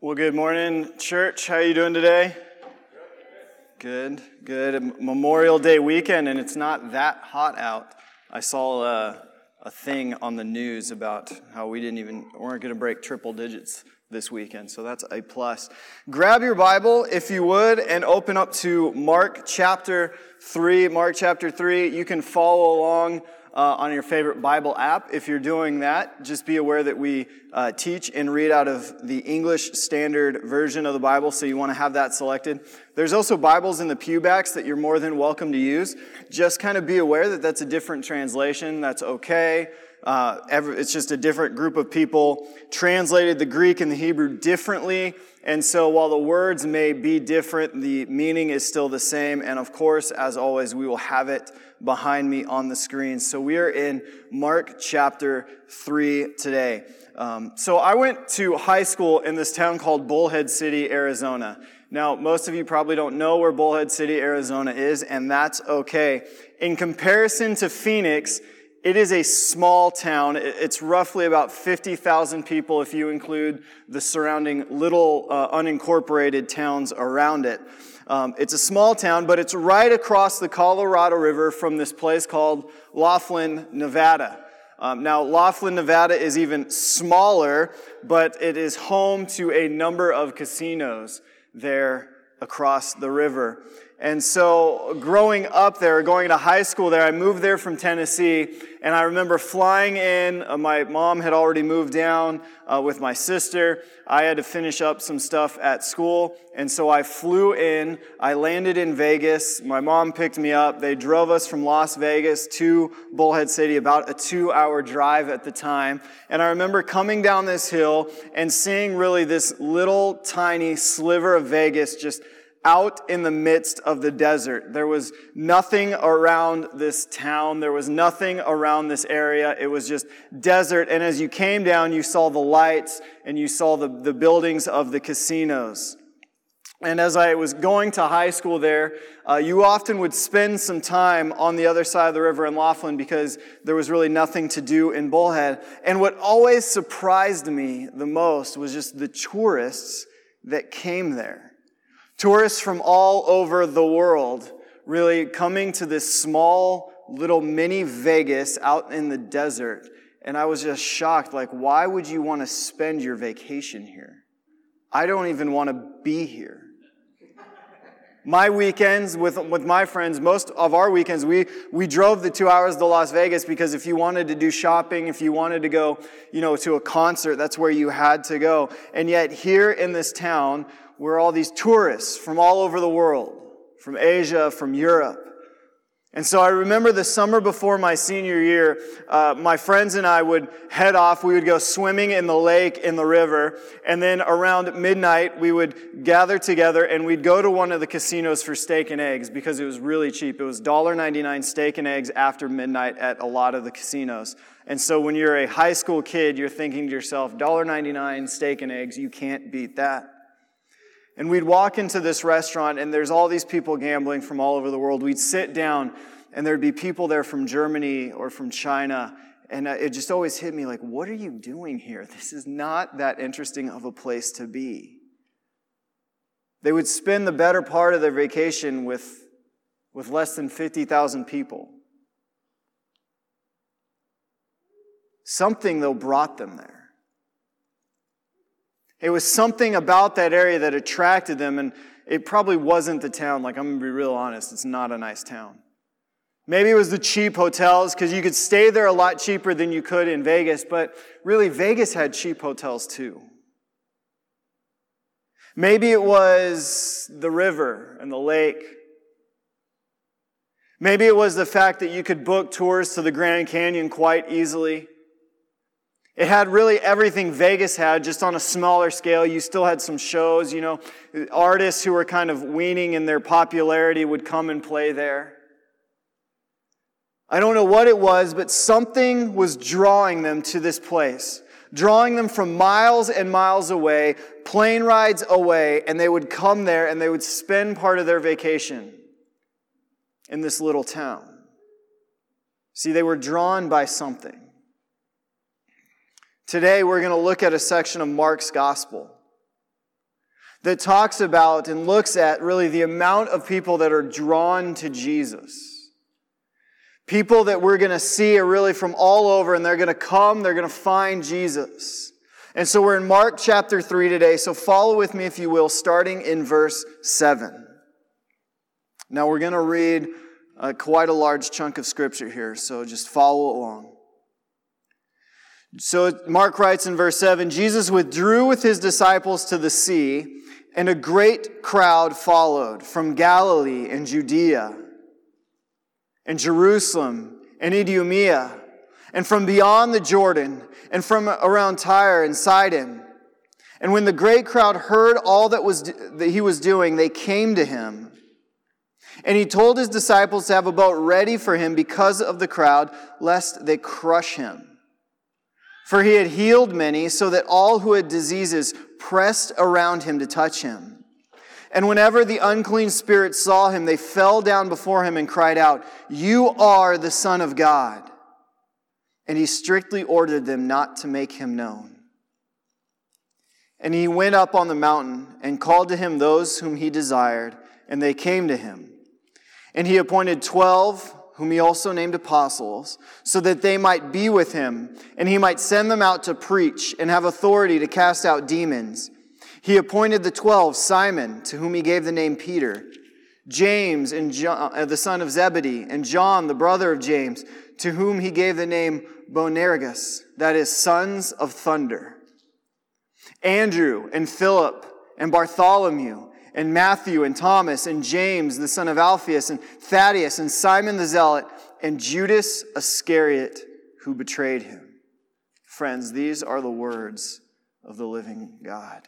Well, good morning, church. How are you doing today? Good. Memorial Day weekend, and it's not that hot out. I saw a thing on the news about how we weren't going to break triple digits this weekend, so that's a plus. Grab your Bible, if you would, and open up to Mark chapter 3. Mark chapter 3, you can follow along on your favorite Bible app. If you're doing that, just be aware that we teach and read out of the English Standard Version of the Bible, so you want to have that selected. There's also Bibles in the pewbacks that you're more than welcome to use. Just kind of be aware that that's a different translation. That's okay. It's just a different group of people translated the Greek and the Hebrew differently. And so while the words may be different, the meaning is still the same. And of course, as always, we will have it behind me on the screen. So we are in Mark chapter 3 today. So I went to high school in this town called Bullhead City, Arizona. Now, most of you probably don't know where Bullhead City, Arizona is, and that's okay. In comparison to Phoenix, it is a small town. It's roughly about 50,000 people if you include the surrounding little unincorporated towns around it. It's a small town, but it's right across the Colorado River from this place called Laughlin, Nevada. Now, Laughlin, Nevada is even smaller, but it is home to a number of casinos there across the river. And so growing up there, going to high school there, I moved there from Tennessee, and I remember flying in. My mom had already moved down with my sister. I had to finish up some stuff at school, and so I flew in. I landed in Vegas. My mom picked me up. They drove us from Las Vegas to Bullhead City, about a 2-hour drive at the time. And I remember coming down this hill and seeing really this little tiny sliver of Vegas just out in the midst of the desert. There was nothing around this town. There was nothing around this area. It was just desert. And as you came down, you saw the lights and you saw the buildings of the casinos. And as I was going to high school there, you often would spend some time on the other side of the river in Laughlin because there was really nothing to do in Bullhead. And what always surprised me the most was just the tourists that came there. Tourists from all over the world really coming to this small little mini Vegas out in the desert. And I was just shocked, like, why would you want to spend your vacation here? I don't even want to be here. My weekends with my friends, most of our weekends, we drove the 2 hours to Las Vegas because if you wanted to do shopping, if you wanted to go, to a concert, that's where you had to go. And yet here in this town, we're all these tourists from all over the world, from Asia, from Europe. And so I remember the summer before my senior year, my friends and I would head off. We would go swimming in the lake, in the river. And then around midnight, we would gather together and we'd go to one of the casinos for steak and eggs because it was really cheap. It was $1.99 steak and eggs after midnight at a lot of the casinos. And so when you're a high school kid, you're thinking to yourself, $1.99 steak and eggs, you can't beat that. And we'd walk into this restaurant, and there's all these people gambling from all over the world. We'd sit down, and there'd be people there from Germany or from China. And it just always hit me like, what are you doing here? This is not that interesting of a place to be. They would spend the better part of their vacation with less than 50,000 people. Something, though, brought them there. It was something about that area that attracted them, and it probably wasn't the town. Like, I'm going to be real honest, it's not a nice town. Maybe it was the cheap hotels, because you could stay there a lot cheaper than you could in Vegas, but really, Vegas had cheap hotels too. Maybe it was the river and the lake. Maybe it was the fact that you could book tours to the Grand Canyon quite easily. It had really everything Vegas had, just on a smaller scale. You still had some shows, artists who were kind of waning in their popularity would come and play there. I don't know what it was, but something was drawing them to this place, drawing them from miles and miles away, plane rides away, and they would come there and they would spend part of their vacation in this little town. See, they were drawn by something. Today we're going to look at a section of Mark's Gospel. that talks about and looks at really the amount of people that are drawn to Jesus. People that we're going to see are really from all over, and they're going to come, they're going to find Jesus. And so we're in Mark chapter 3 today, so follow with me if you will, starting in verse 7. Now we're going to read quite a large chunk of scripture here, so just follow along. So Mark writes in verse 7, Jesus withdrew with his disciples to the sea, and a great crowd followed from Galilee and Judea and Jerusalem and Idumea and from beyond the Jordan and from around Tyre and Sidon. And when the great crowd heard all that he was doing, they came to him. And he told his disciples to have a boat ready for him because of the crowd, lest they crush him. For he had healed many, so that all who had diseases pressed around him to touch him. And whenever the unclean spirits saw him, they fell down before him and cried out, "You are the Son of God." And he strictly ordered them not to make him known. And he went up on the mountain and called to him those whom he desired, and they came to him. And he appointed 12, whom he also named apostles, so that they might be with him, and he might send them out to preach and have authority to cast out demons. He appointed the 12, Simon, to whom he gave the name Peter, James, and John, the son of Zebedee, and John, the brother of James, to whom he gave the name Boanerges, that is, sons of thunder, Andrew, and Philip, and Bartholomew, and Matthew, and Thomas, and James, the son of Alphaeus, and Thaddeus, and Simon the Zealot, and Judas Iscariot, who betrayed him. Friends, these are the words of the living God.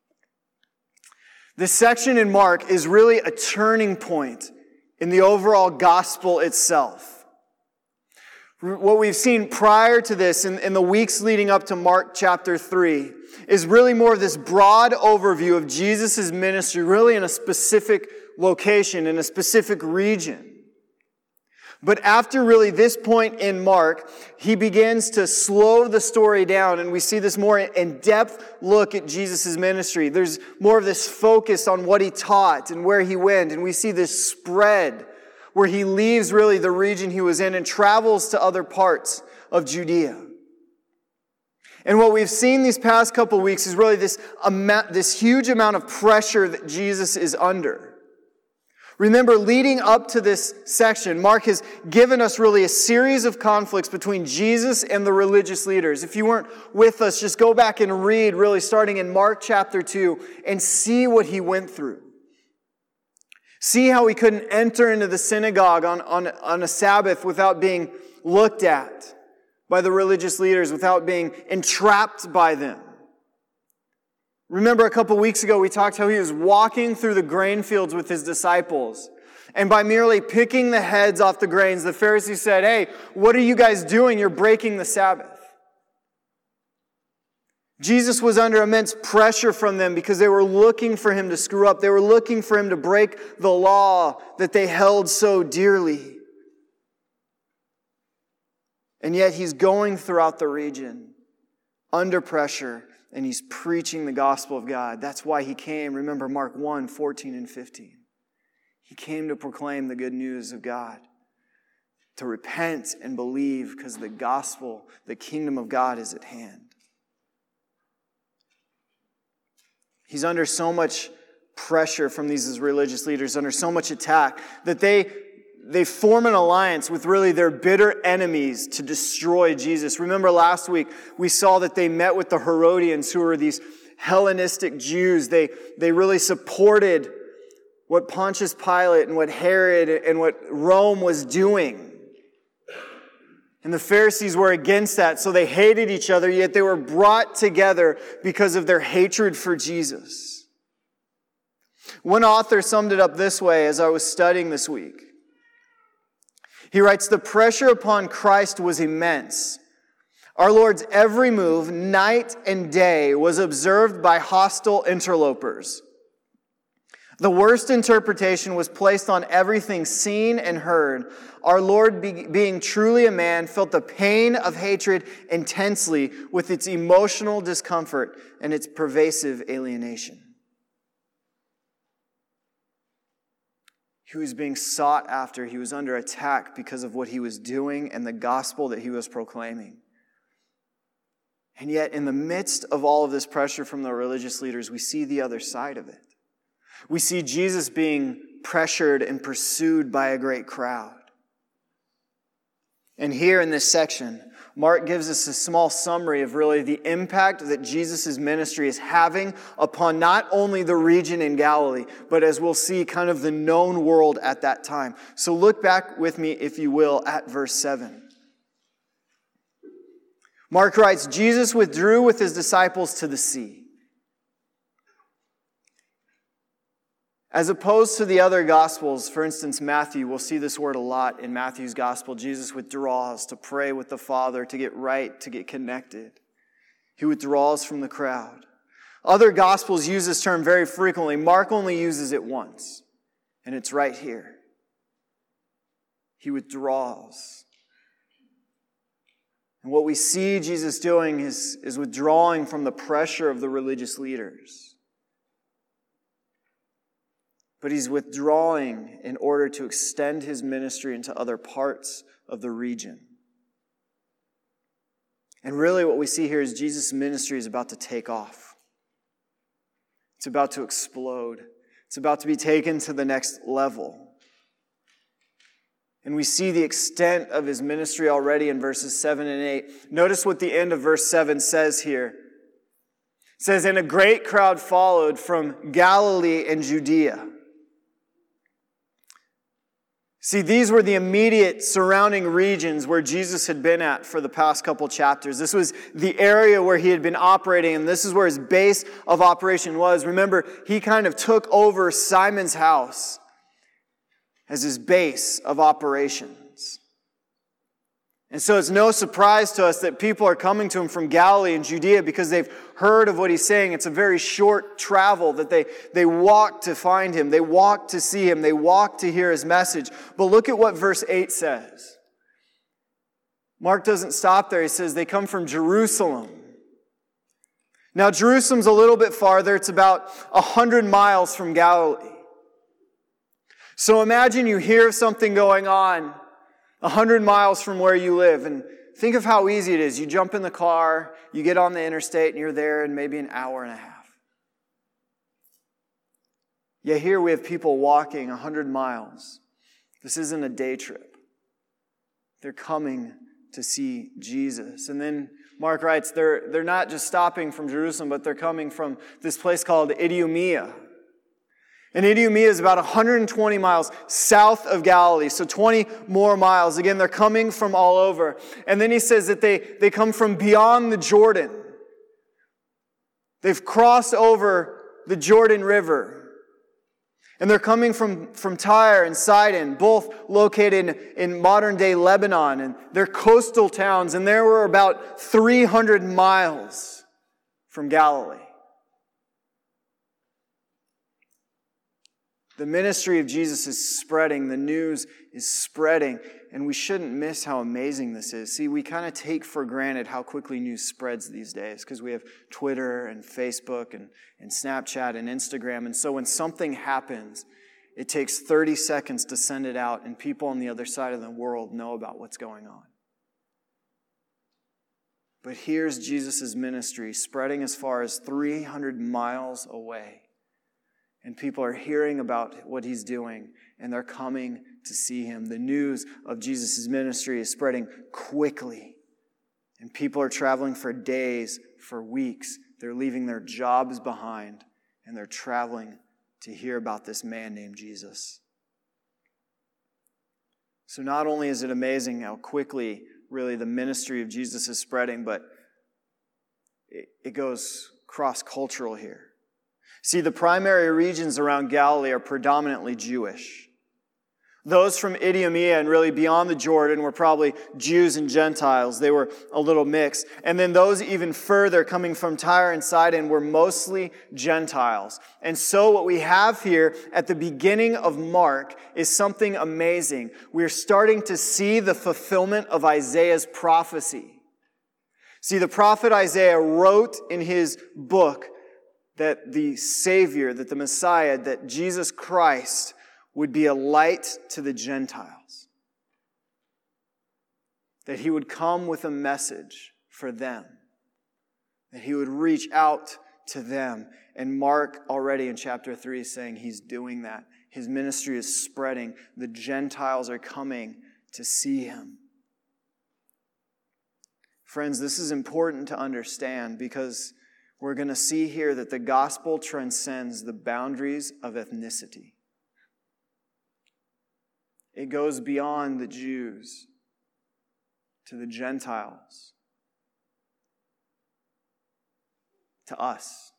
This section in Mark is really a turning point in the overall gospel itself. What we've seen prior to this in the weeks leading up to Mark chapter 3 is really more of this broad overview of Jesus' ministry, really in a specific location, in a specific region. But after really this point in Mark, he begins to slow the story down, and we see this more in-depth look at Jesus' ministry. There's more of this focus on what he taught and where he went, and we see this spread where he leaves really the region he was in and travels to other parts of Judea. And what we've seen these past couple weeks is really this huge amount of pressure that Jesus is under. Remember, leading up to this section, Mark has given us really a series of conflicts between Jesus and the religious leaders. If you weren't with us, just go back and read, really starting in Mark chapter 2, and see what he went through. See how he couldn't enter into the synagogue on a Sabbath without being looked at by the religious leaders, without being entrapped by them. Remember a couple weeks ago we talked how he was walking through the grain fields with his disciples. And by merely picking the heads off the grains, the Pharisees said, "Hey, what are you guys doing? You're breaking the Sabbath." Jesus was under immense pressure from them because they were looking for him to screw up. They were looking for him to break the law that they held so dearly. And yet he's going throughout the region under pressure, and he's preaching the gospel of God. That's why he came. Remember Mark 1, 14 and 15. He came to proclaim the good news of God, to repent and believe because the gospel, the kingdom of God is at hand. He's under so much pressure from these religious leaders, under so much attack, that they form an alliance with really their bitter enemies to destroy Jesus. Remember last week, we saw that they met with the Herodians, who were these Hellenistic Jews. They really supported what Pontius Pilate and what Herod and what Rome was doing. And the Pharisees were against that, so they hated each other, yet they were brought together because of their hatred for Jesus. One author summed it up this way as I was studying this week. He writes, "The pressure upon Christ was immense. Our Lord's every move, night and day, was observed by hostile interlopers. The worst interpretation was placed on everything seen and heard. Our Lord, being truly a man, felt the pain of hatred intensely with its emotional discomfort and its pervasive alienation." He was being sought after. He was under attack because of what he was doing and the gospel that he was proclaiming. And yet, in the midst of all of this pressure from the religious leaders, we see the other side of it. We see Jesus being pressured and pursued by a great crowd. And here in this section, Mark gives us a small summary of really the impact that Jesus' ministry is having upon not only the region in Galilee, but as we'll see, kind of the known world at that time. So look back with me, if you will, at verse 7. Mark writes, Jesus withdrew with his disciples to the sea. As opposed to the other Gospels, for instance, Matthew, we'll see this word a lot in Matthew's Gospel. Jesus withdraws to pray with the Father, to get right, to get connected. He withdraws from the crowd. Other Gospels use this term very frequently. Mark only uses it once, and it's right here. He withdraws. And what we see Jesus doing is withdrawing from the pressure of the religious leaders. But he's withdrawing in order to extend his ministry into other parts of the region. And really what we see here is Jesus' ministry is about to take off. It's about to explode. It's about to be taken to the next level. And we see the extent of his ministry already in verses 7 and 8. Notice what the end of verse 7 says here. It says, "And a great crowd followed from Galilee and Judea." See, these were the immediate surrounding regions where Jesus had been at for the past couple chapters. This was the area where he had been operating, and this is where his base of operation was. Remember, he kind of took over Simon's house as his base of operations. And so it's no surprise to us that people are coming to him from Galilee and Judea because they've heard of what he's saying. It's a very short travel that they walk to find him. They walk to see him. They walk to hear his message. But look at what verse 8 says. Mark doesn't stop there. He says they come from Jerusalem. Now, Jerusalem's a little bit farther. It's about 100 miles from Galilee. So imagine you hear something going on 100 miles from where you live, and think of how easy it is. You jump in the car, you get on the interstate, and you're there in maybe an hour and a half. Yet here we have people walking 100 miles. This isn't a day trip. They're coming to see Jesus. And then Mark writes, they're not just stopping from Jerusalem, but they're coming from this place called Idumea. And Idumea is about 120 miles south of Galilee, so 20 more miles. Again, they're coming from all over. And then he says that they come from beyond the Jordan. They've crossed over the Jordan River. And they're coming from Tyre and Sidon, both located in modern-day Lebanon. And they're coastal towns, and they were about 300 miles from Galilee. The ministry of Jesus is spreading. The news is spreading. And we shouldn't miss how amazing this is. See, we kind of take for granted how quickly news spreads these days because we have Twitter and Facebook and Snapchat and Instagram. And so when something happens, it takes 30 seconds to send it out, and people on the other side of the world know about what's going on. But here's Jesus' ministry spreading as far as 300 miles away. And people are hearing about what he's doing, and they're coming to see him. The news of Jesus' ministry is spreading quickly. And people are traveling for days, for weeks. They're leaving their jobs behind, and they're traveling to hear about this man named Jesus. So not only is it amazing how quickly, really, the ministry of Jesus is spreading, but it goes cross-cultural here. See, the primary regions around Galilee are predominantly Jewish. Those from Idumea and really beyond the Jordan were probably Jews and Gentiles. They were a little mixed. And then those even further coming from Tyre and Sidon were mostly Gentiles. And so what we have here at the beginning of Mark is something amazing. We're starting to see the fulfillment of Isaiah's prophecy. See, the prophet Isaiah wrote in his book that the Savior, that the Messiah, that Jesus Christ would be a light to the Gentiles. That he would come with a message for them. That he would reach out to them. And Mark already in chapter 3 is saying he's doing that. His ministry is spreading. The Gentiles are coming to see him. Friends, this is important to understand because we're going to see here that the gospel transcends the boundaries of ethnicity. It goes beyond the Jews to the Gentiles, to us.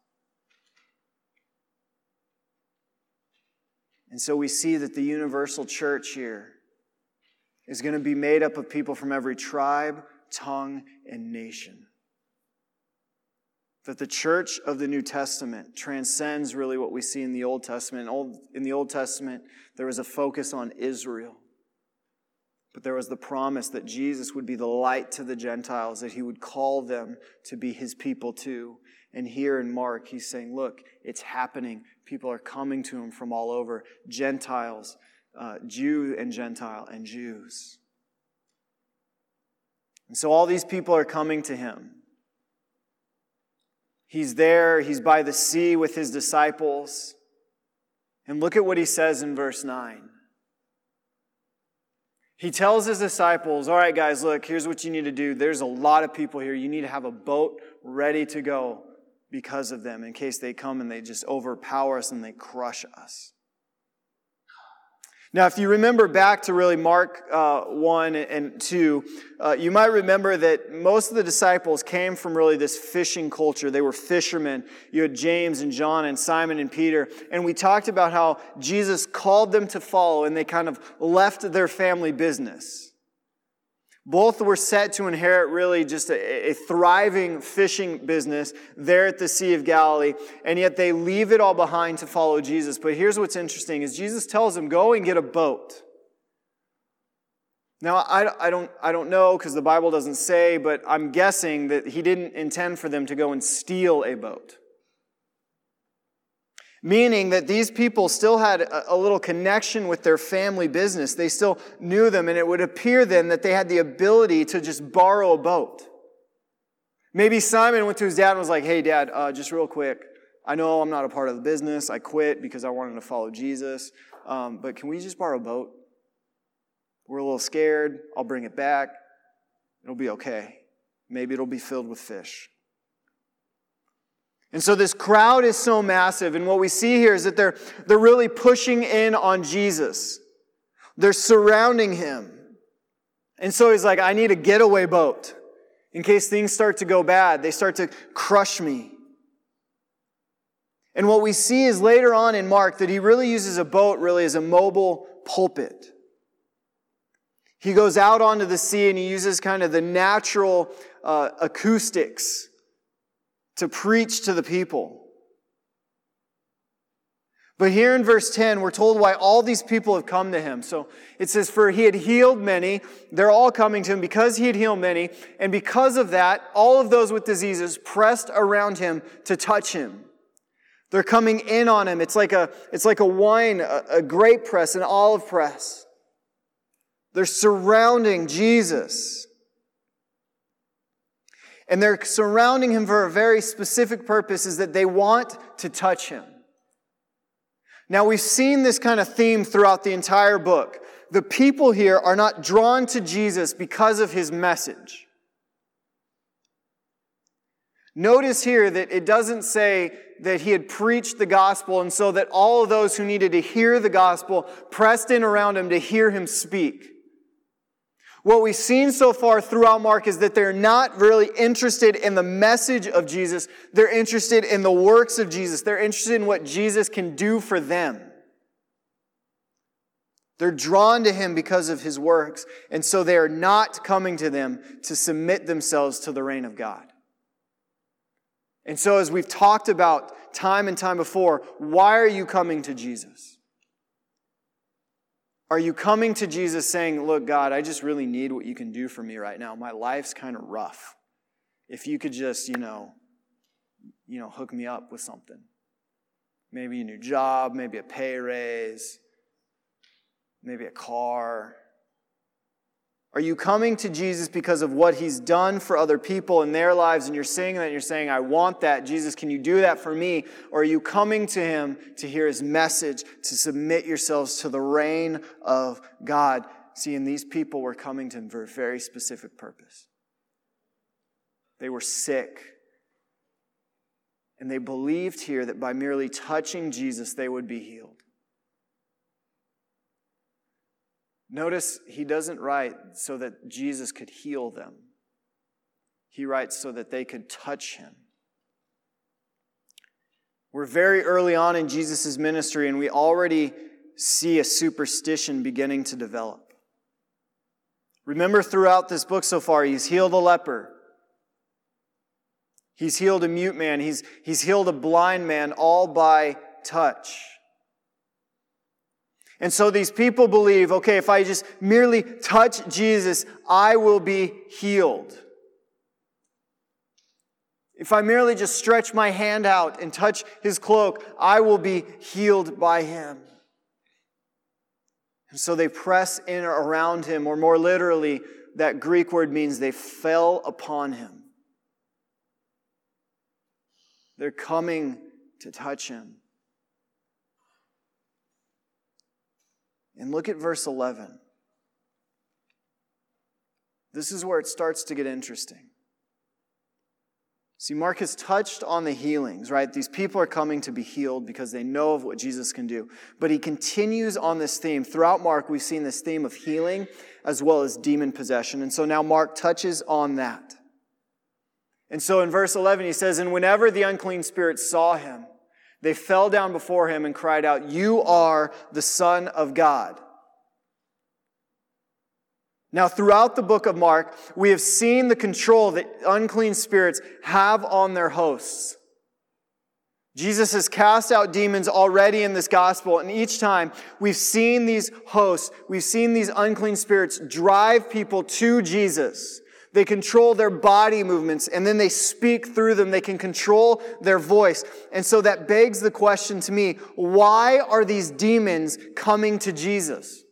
And so we see that the universal church here is going to be made up of people from every tribe, tongue, and nation. That the church of the New Testament transcends really what we see in the Old Testament. In the Old Testament, there was a focus on Israel. But there was the promise that Jesus would be the light to the Gentiles, that he would call them to be his people too. And here in Mark, he's saying, look, it's happening. People are coming to him from all over. Gentiles, Jew and Gentile, and Jews. And so all these people are coming to him. He's there. He's by the sea with his disciples. And look at what he says in verse 9. He tells his disciples, all right, guys, look, here's what you need to do. There's a lot of people here. You need to have a boat ready to go because of them in case they come and they just overpower us and they crush us. Now, if you remember back to really Mark 1 and 2, you might remember that most of the disciples came from really this fishing culture. They were fishermen. You had James and John and Simon and Peter. And we talked about how Jesus called them to follow and they kind of left their family business. Both were set to inherit really just a thriving fishing business there at the Sea of Galilee, and yet they leave it all behind to follow Jesus. But here's what's interesting, is Jesus tells them, go and get a boat. Now, I don't know because the Bible doesn't say, but I'm guessing that he didn't intend for them to go and steal a boat. Meaning that these people still had a little connection with their family business. They still knew them, and it would appear then that they had the ability to just borrow a boat. Maybe Simon went to his dad and was like, hey, Dad, just real quick, I know I'm not a part of the business. I quit because I wanted to follow Jesus. But can we just borrow a boat? We're a little scared. I'll bring it back. It'll be okay. Maybe it'll be filled with fish. And so this crowd is so massive, and what we see here is that they're really pushing in on Jesus. They're surrounding him. And so he's like, I need a getaway boat. In case things start to go bad, they start to crush me. And what we see is later on in Mark that he really uses a boat really as a mobile pulpit. He goes out onto the sea and he uses kind of the natural acoustics to preach to the people. But here in verse 10, we're told why all these people have come to him. So it says, for he had healed many. They're all coming to him because he had healed many. And because of that, all of those with diseases pressed around him to touch him. They're coming in on him. It's like a wine, a grape press, an olive press. They're surrounding Jesus. And they're surrounding him for a very specific purpose, is that they want to touch him. Now, we've seen this kind of theme throughout the entire book. The people here are not drawn to Jesus because of his message. Notice here that it doesn't say that he had preached the gospel and so that all of those who needed to hear the gospel pressed in around him to hear him speak. What we've seen so far throughout Mark is that they're not really interested in the message of Jesus. They're interested in the works of Jesus. They're interested in what Jesus can do for them. They're drawn to him because of his works, and so they are not coming to them to submit themselves to the reign of God. And so as we've talked about time and time before, why are you coming to Jesus? Are you coming to Jesus saying, look, God, I just really need what you can do for me right now. My life's kind of rough. If you could just, hook me up with something. Maybe a new job, maybe a pay raise, maybe a car? Are you coming to Jesus because of what He's done for other people in their lives, and you're saying that, you're saying, I want that. Jesus, can you do that for me? Or are you coming to Him to hear His message, to submit yourselves to the reign of God? See, and these people were coming to Him for a very specific purpose. They were sick. And they believed here that by merely touching Jesus, they would be healed. Notice He doesn't write so that Jesus could heal them. He writes so that they could touch Him. We're very early on in Jesus' ministry, and we already see a superstition beginning to develop. Remember, throughout this book so far, He's healed a leper. He's healed a mute man. He's healed a blind man, all by touch. And so these people believe, okay, if I just merely touch Jesus, I will be healed. If I merely just stretch my hand out and touch His cloak, I will be healed by Him. And so they press in around Him, or more literally, that Greek word means they fell upon Him. They're coming to touch Him. And look at verse 11. This is where it starts to get interesting. See, Mark has touched on the healings, right? These people are coming to be healed because they know of what Jesus can do. But he continues on this theme. Throughout Mark, we've seen this theme of healing as well as demon possession. And so now Mark touches on that. And so in verse 11, he says, "And whenever the unclean spirits saw him, they fell down before him and cried out, 'You are the Son of God.'" Now, throughout the book of Mark, we have seen the control that unclean spirits have on their hosts. Jesus has cast out demons already in this gospel, and each time we've seen these hosts, we've seen these unclean spirits drive people to Jesus. They control their body movements, and then they speak through them. They can control their voice. And so that begs the question to me, why are these demons coming to Jesus?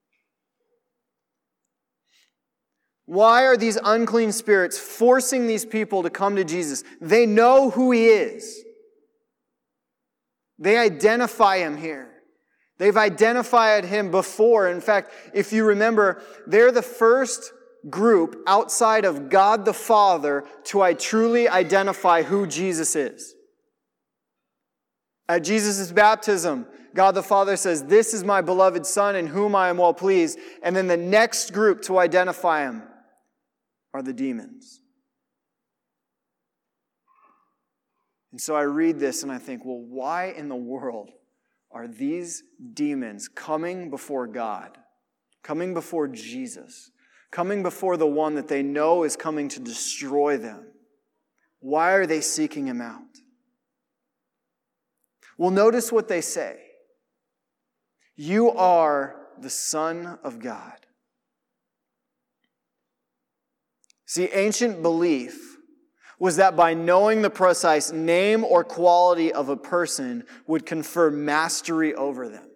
Why are these unclean spirits forcing these people to come to Jesus? They know who He is. They identify Him here. They've identified Him before. In fact, if you remember, they're the first group outside of God the Father to truly identify who Jesus is. At Jesus' baptism, God the Father says, "This is my beloved Son in whom I am well pleased." And then the next group to identify Him are the demons. And so I read this and I think, well, why in the world are these demons coming before God, coming before Jesus, coming before the one that they know is coming to destroy them? Why are they seeking Him out? Well, notice what they say. "You are the Son of God." See, ancient belief was that by knowing the precise name or quality of a person would confer mastery over them.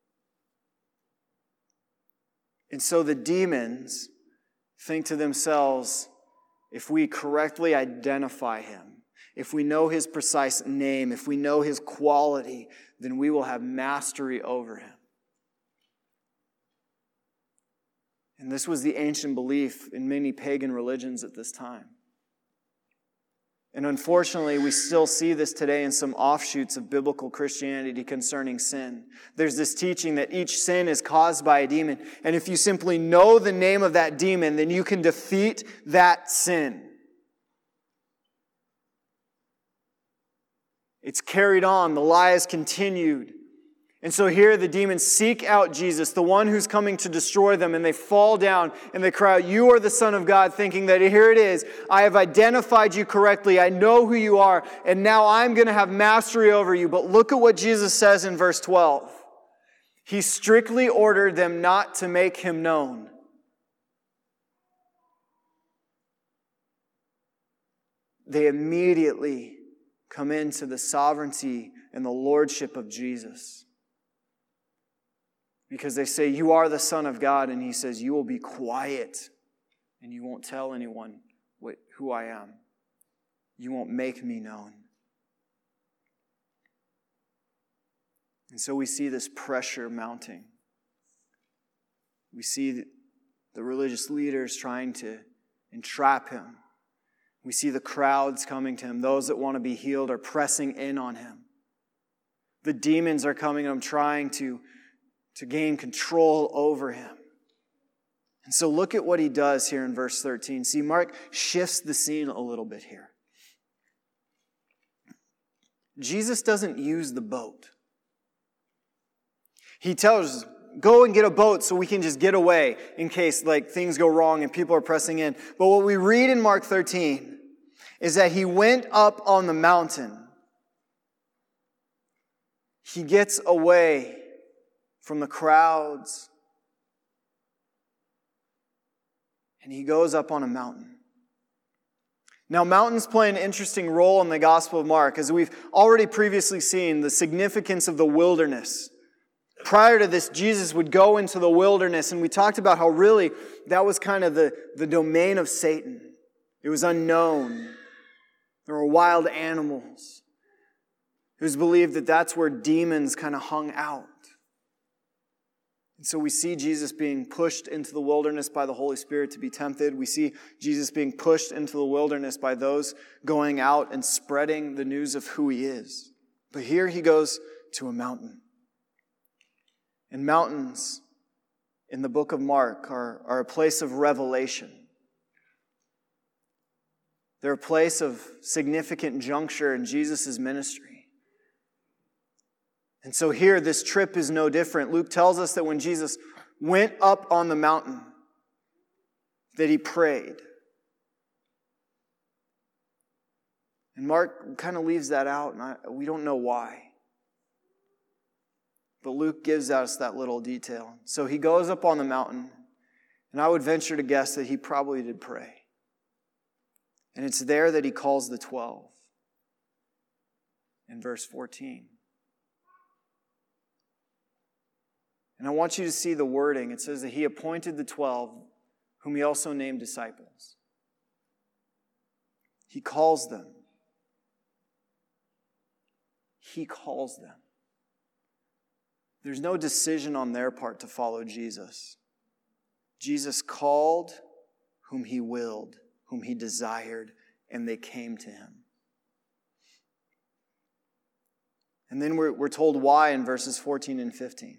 And so the demons think to themselves, if we correctly identify Him, if we know His precise name, if we know His quality, then we will have mastery over Him. And this was the ancient belief in many pagan religions at this time. And unfortunately, we still see this today in some offshoots of biblical Christianity concerning sin. There's this teaching that each sin is caused by a demon. And if you simply know the name of that demon, then you can defeat that sin. It's carried on. The lie is continued. And so here the demons seek out Jesus, the one who's coming to destroy them, and they fall down and they cry out, "You are the Son of God," thinking that here it is. I have identified you correctly. I know who you are, and now I'm going to have mastery over you. But look at what Jesus says in verse 12. He strictly ordered them not to make Him known. They immediately come into the sovereignty and the lordship of Jesus. Because they say, you are the Son of God, and he says, you will be quiet, and you won't tell anyone who I am. You won't make me known. And so we see this pressure mounting. We see the religious leaders trying to entrap him. We see the crowds coming to him. Those that want to be healed are pressing in on him. The demons are coming to him, trying to gain control over him. And so look at what he does here in verse 13. See, Mark shifts the scene a little bit here. Jesus doesn't use the boat. He tells us, go and get a boat so we can just get away in case things go wrong and people are pressing in. But what we read in Mark 13 is that he went up on the mountain. He gets away from the crowds. And he goes up on a mountain. Now, mountains play an interesting role in the Gospel of Mark, as we've already previously seen the significance of the wilderness. Prior to this, Jesus would go into the wilderness, and we talked about how really that was kind of the domain of Satan. It was unknown. There were wild animals. It was believed that that's where demons kind of hung out. And so we see Jesus being pushed into the wilderness by the Holy Spirit to be tempted. We see Jesus being pushed into the wilderness by those going out and spreading the news of who he is. But here he goes to a mountain. And mountains in the book of Mark are a place of revelation. They're a place of significant juncture in Jesus' ministry. And so here, this trip is no different. Luke tells us that when Jesus went up on the mountain, that he prayed. And Mark kind of leaves that out, and we don't know why. But Luke gives us that little detail. So he goes up on the mountain, and I would venture to guess that he probably did pray. And it's there that he calls the 12 in verse 14. And I want you to see the wording. It says that he appointed the 12, whom he also named disciples. He calls them. He calls them. There's no decision on their part to follow Jesus. Jesus called whom he willed, whom he desired, and they came to him. And then we're told why in verses 14 and 15.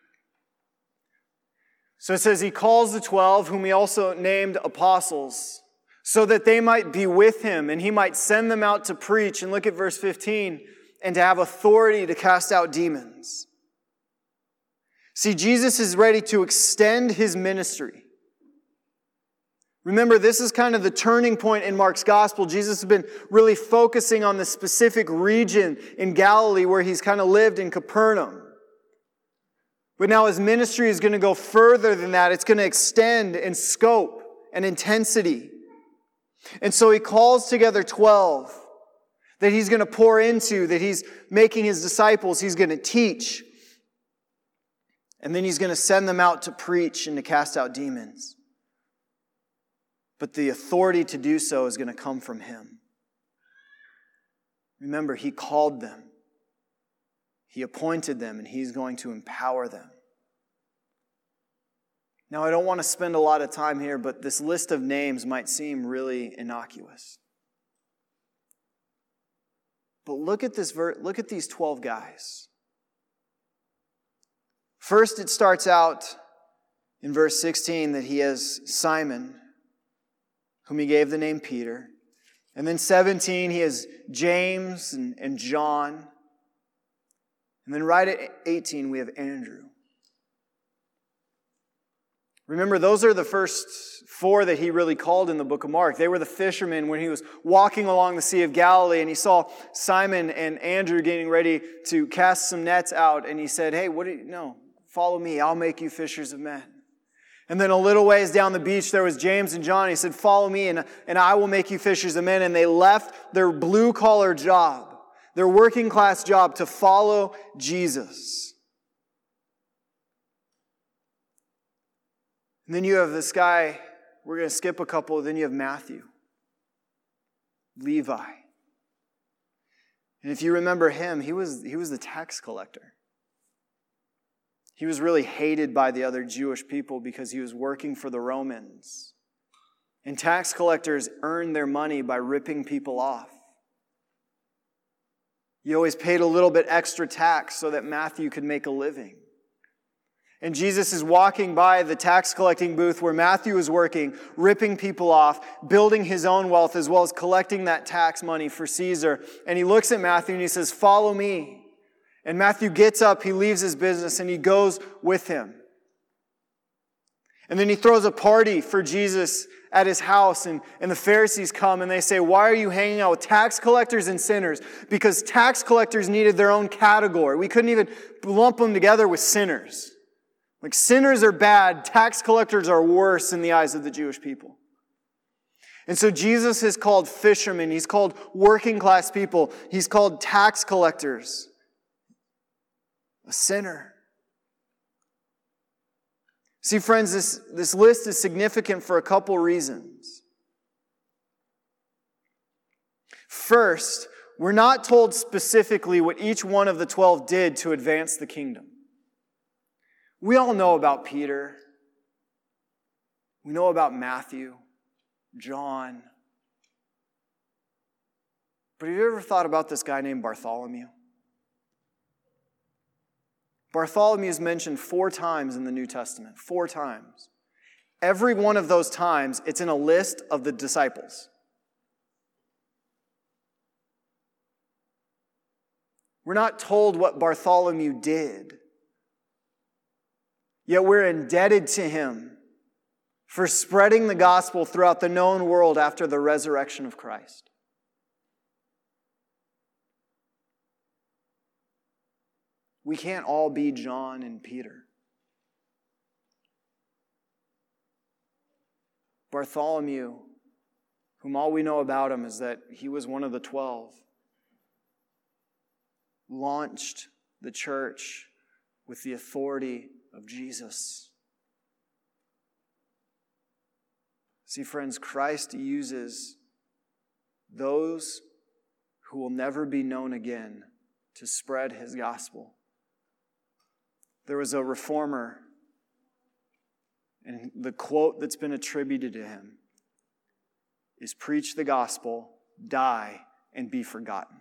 So it says, he calls the 12, whom he also named apostles, so that they might be with him, and he might send them out to preach. And look at verse 15, and to have authority to cast out demons. See, Jesus is ready to extend his ministry. Remember, this is kind of the turning point in Mark's gospel. Jesus has been really focusing on the specific region in Galilee where he's kind of lived in Capernaum. But now his ministry is going to go further than that. It's going to extend in scope and intensity. And so he calls together 12 that he's going to pour into, that he's making his disciples, he's going to teach. And then he's going to send them out to preach and to cast out demons. But the authority to do so is going to come from him. Remember, he called them. He appointed them, and he's going to empower them. Now, I don't want to spend a lot of time here, but this list of names might seem really innocuous. But look at these 12 guys. First, it starts out in verse 16 that he has Simon, whom he gave the name Peter. And then 17, he has James and John. And then right at 18, we have Andrew. Remember, those are the first 4 that he really called in the book of Mark. They were the fishermen when he was walking along the Sea of Galilee, and he saw Simon and Andrew getting ready to cast some nets out, and he said, hey, follow me, I'll make you fishers of men. And then a little ways down the beach, there was James and John. He said, follow me, and I will make you fishers of men. And they left their blue-collar job, their working-class job, to follow Jesus. And then you have this guy, we're going to skip a couple, then you have Matthew, Levi. And if you remember him, he was the tax collector. He was really hated by the other Jewish people because he was working for the Romans. And tax collectors earned their money by ripping people off. You always paid a little bit extra tax so that Matthew could make a living. And Jesus is walking by the tax collecting booth where Matthew is working, ripping people off, building his own wealth as well as collecting that tax money for Caesar. And he looks at Matthew and he says, "Follow me." And Matthew gets up, he leaves his business, and he goes with him. And then he throws a party for Jesus at his house, and the Pharisees come and they say, "Why are you hanging out with tax collectors and sinners?" Because tax collectors needed their own category. We couldn't even lump them together with sinners. Like, sinners are bad, tax collectors are worse in the eyes of the Jewish people. And so Jesus is called fishermen, he's called working class people, he's called tax collectors, a sinner. See, friends, this list is significant for a couple reasons. First, we're not told specifically what each one of the 12 did to advance the kingdom. We all know about Peter. We know about Matthew, John. But have you ever thought about this guy named Bartholomew? Bartholomew is mentioned 4 times in the New Testament. 4 times. Every one of those times, it's in a list of the disciples. We're not told what Bartholomew did. Yet we're indebted to him for spreading the gospel throughout the known world after the resurrection of Christ. We can't all be John and Peter. Bartholomew, whom all we know about him is that he was one of the 12, launched the church with the authority of Jesus. See, friends, Christ uses those who will never be known again to spread his gospel. There was a reformer, and the quote that's been attributed to him is, "Preach the gospel, die, and be forgotten."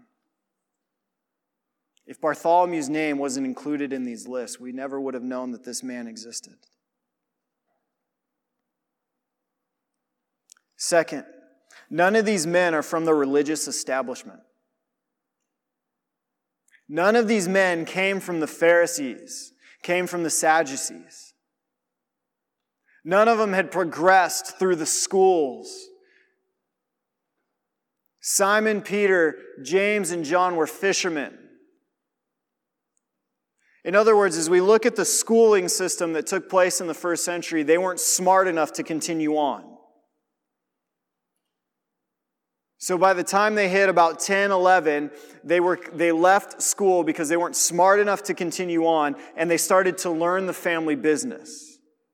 If Bartholomew's name wasn't included in these lists, we never would have known that this man existed. Second, none of these men are from the religious establishment. None of these men came from the Pharisees, came from the Sadducees. None of them had progressed through the schools. Simon, Peter, James, and John were fishermen. In other words, as we look at the schooling system that took place in the first century, they weren't smart enough to continue on. So by the time they hit about 10, 11, they left school because they weren't smart enough to continue on, and they started to learn the family business.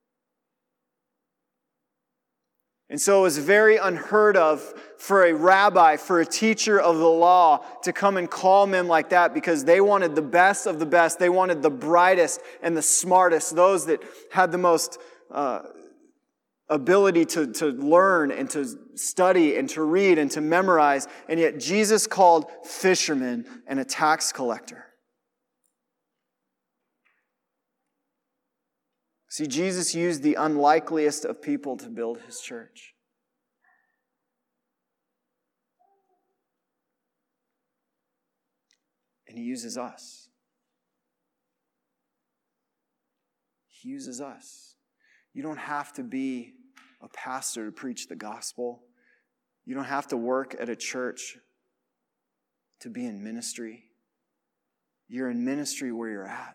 And so it was very unheard of for a rabbi, for a teacher of the law to come and call men like that, because they wanted the best of the best. They wanted the brightest and the smartest, those that had the most ability to learn and to study and to read and to memorize. And yet Jesus called fishermen and a tax collector. See, Jesus used the unlikeliest of people to build his church. And he uses us. He uses us. You don't have to be a pastor to preach the gospel. You don't have to work at a church to be in ministry. You're in ministry where you're at.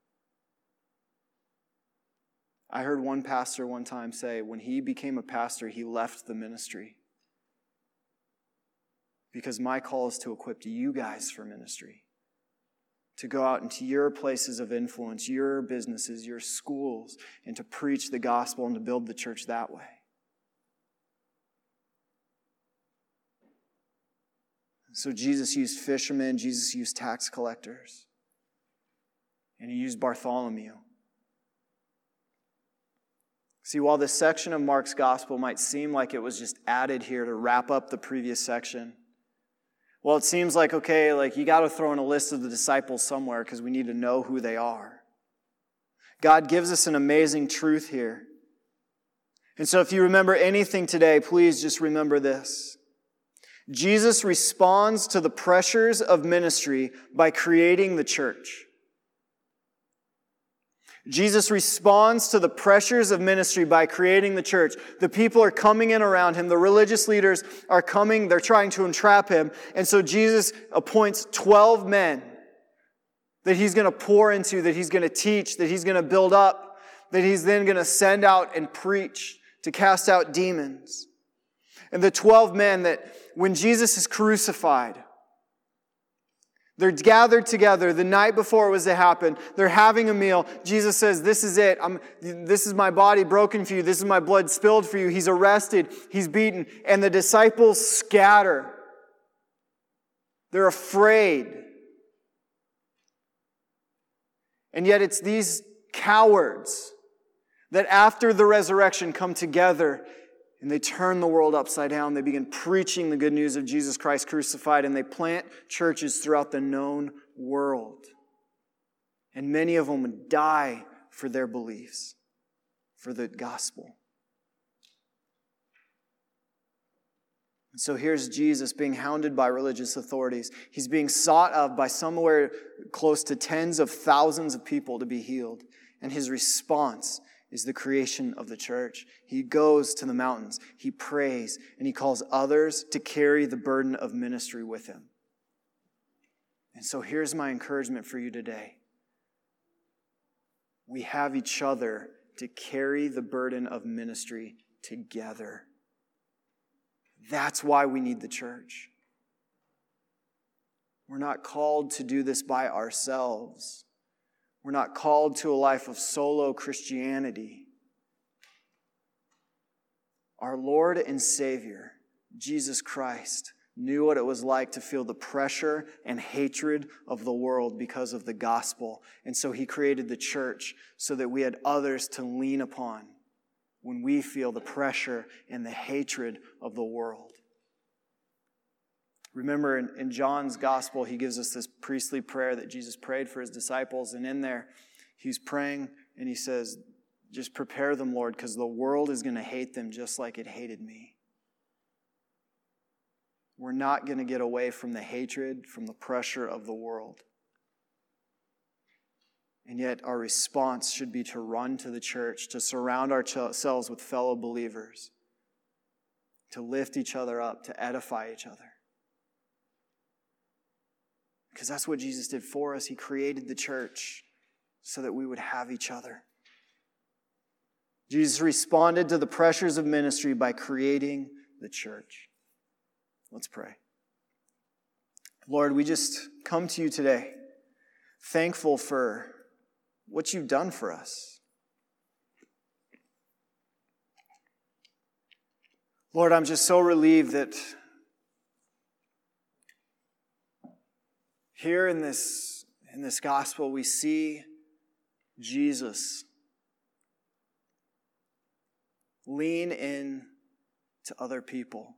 I heard one pastor one time say when he became a pastor, he left the ministry. Because my call is to equip you guys for ministry. to go out into your places of influence, your businesses, your schools, and to preach the gospel and to build the church that way. So Jesus used fishermen, Jesus used tax collectors, and he used Bartholomew. See, while this section of Mark's gospel might seem like it was just added here to wrap up the previous section, well, it seems like, okay, like you got to throw in a list of the disciples somewhere because we need to know who they are. God gives us an amazing truth here. And so if you remember anything today, please just remember this. Jesus responds to the pressures of ministry by creating the church. Jesus responds to the pressures of ministry by creating the church. The people are coming in around him. The religious leaders are coming. They're trying to entrap him. And so Jesus appoints 12 men that he's going to pour into, that he's going to teach, that he's going to build up, that he's then going to send out and preach to cast out demons. And the 12 men that when Jesus is crucified, they're gathered together the night before it was to happen. They're having a meal. Jesus says, this is it. This is my body broken for you. This is my blood spilled for you. He's arrested. He's beaten. And the disciples scatter. They're afraid. And yet it's these cowards that after the resurrection come together and they turn the world upside down. They begin preaching the good news of Jesus Christ crucified, and they plant churches throughout the known world. And many of them would die for their beliefs, for the gospel. And so here's Jesus being hounded by religious authorities. He's being sought of by somewhere close to tens of thousands of people to be healed. And his response is the creation of the church. He goes to the mountains, he prays, and he calls others to carry the burden of ministry with him. And so here's my encouragement for you today. We have each other to carry the burden of ministry together. That's why we need the church. We're not called to do this by ourselves. We're not called to a life of solo Christianity. Our Lord and Savior, Jesus Christ, knew what it was like to feel the pressure and hatred of the world because of the gospel. And so he created the church so that we had others to lean upon when we feel the pressure and the hatred of the world. Remember in John's gospel, he gives us this priestly prayer that Jesus prayed for his disciples. And in there, he's praying and he says, just prepare them, Lord, because the world is going to hate them just like it hated me. We're not going to get away from the hatred, from the pressure of the world. And yet our response should be to run to the church, to surround ourselves with fellow believers, to lift each other up, to edify each other. Because that's what Jesus did for us. He created the church so that we would have each other. Jesus responded to the pressures of ministry by creating the church. Let's pray. Lord, we just come to you today, thankful for what you've done for us. Lord, I'm just so relieved that here in this gospel, we see Jesus lean in to other people,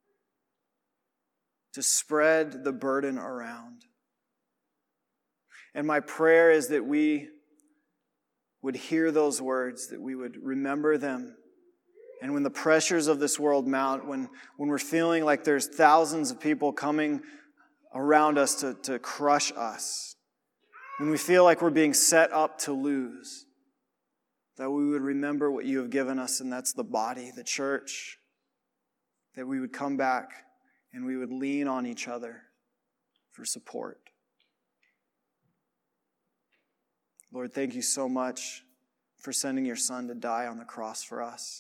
to spread the burden around. And my prayer is that we would hear those words, that we would remember them. And when the pressures of this world mount, when we're feeling like there's thousands of people coming around us to crush us, when we feel like we're being set up to lose, that we would remember what you have given us, and that's the body, the church, that we would come back and we would lean on each other for support. Lord, thank you so much for sending your Son to die on the cross for us.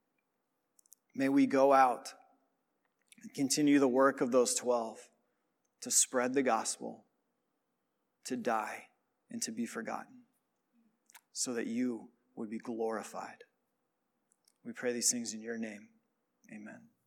May we go out and continue the work of those 12. to spread the gospel, to die, and to be forgotten, so that you would be glorified. We pray these things in your name. Amen.